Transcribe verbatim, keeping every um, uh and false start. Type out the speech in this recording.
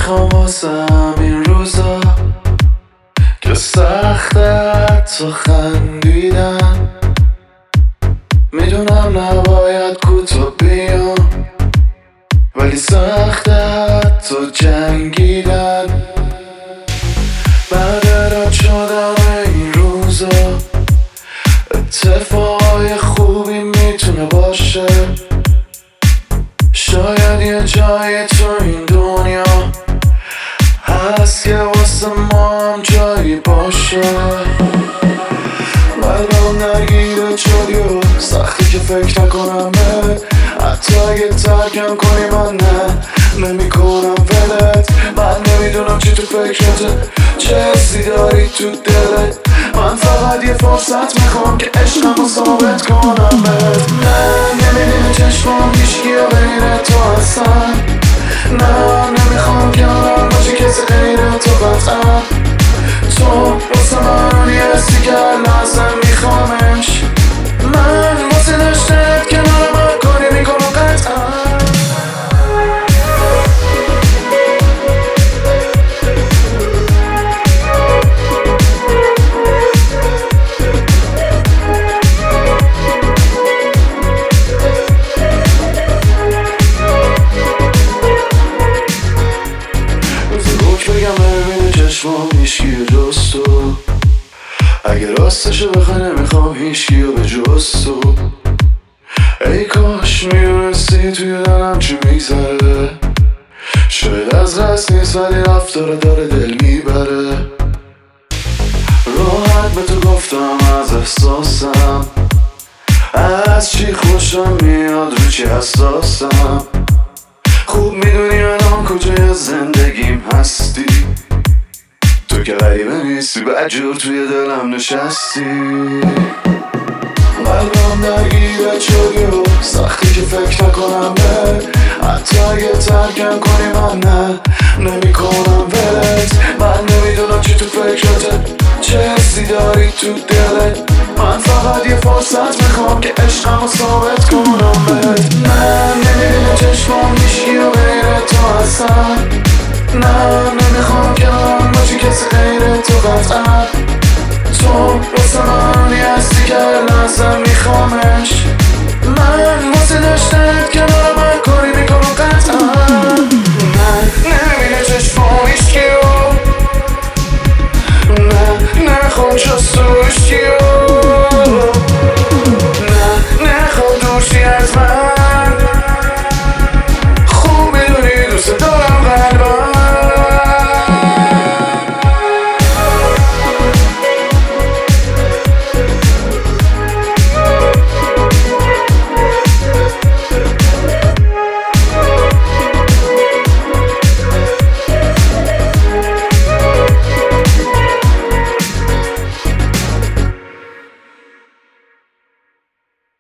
میخوام واسم این روزا که سخته حتی خندیدن. میدونم نباید کوتاه بیام ولی سخته حتی جنگیدن. بعد رد شدن این روزا اتفاقای خوبی میتونه باشه. شاید یه جای تو این دنیا هست که واسه ما هم جایی باشه. قلبم درگیره شدی و سختی که فکر نکنم بهت. حتی اگه ترکم کنی من نه نمی کنم ولت. من نمیدونم چی تو فکرته، چه حسی داری تو دلت. من فقط یه فرصت میخوام که عشقم رو ثابت کنم بهت. نه نمیدونم چشمام هیچکی و غیر تو هستن. نه نمیخوام کنارم باشی کسی غیر تو قطعا. تو واسه من اون یه حسی که هر لحظه میخوامش. من واسه داشتت کنار من کاری میکنم قطعا. بگم ببینه چشمام هیچکی جز تو. اگه راستشو بخوای نمیخوام هیچکی رو به جز تو. ای کاش میدونستی توی دلم چی میگذره. شاید از دست نیست ولی رفتاره داره دل میبره. راحت به تو گفتم از احساسم، از چی خوشم میاد رو چی حساسم. خوب میدونی الان کجای زندگیم هستی. تو که غریبه نیستی بدجور توی دلم نشستی. قلبم درگیرت شدی و سختی که فکر نکنم بهت. حتی اگه ترکم کنی من نه نمی کنم ولت. من نمیدونم چی تو فکرته، چه حسی داری تو دلت. من فقط یه فرصت میخوام که عشقم رو ثابت کنم بهت. نه نمیدونم